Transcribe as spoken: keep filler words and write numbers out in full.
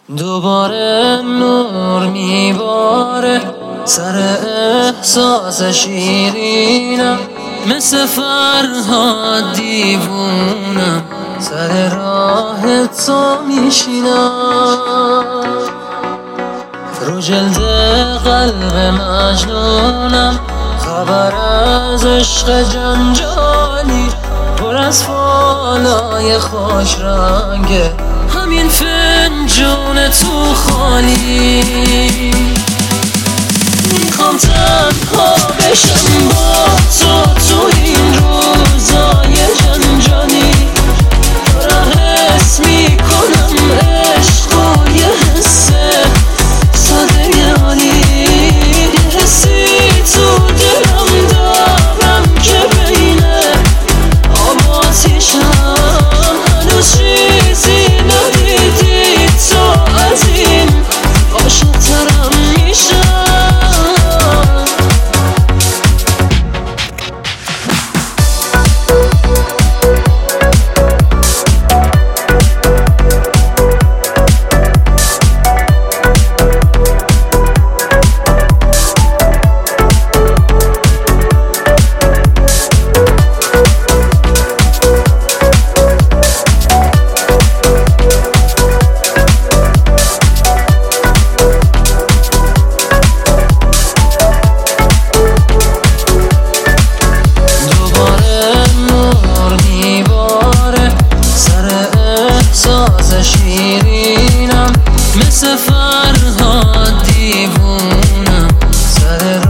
دوباره نور میباره سر احساس شیرینم، مثل فرهاد دیوونم سر راه تو میشینم. رو جلد قلب مجنونم، خبر از عشق جنجالی پر از فالای خوش رنگه، همین فنجون تو خالی. میخوام تنها بشم با تو تو این روزای جنجالی، دارم حس میکنم عشق و یه حس ساده عالی، یه حسی تو دلم دارم که بینه آب و آتیشم هنوز چیزی ندیدی تو از این عاشق‌ترم میشم. شیرینم مثل فرهاد دیوونم سر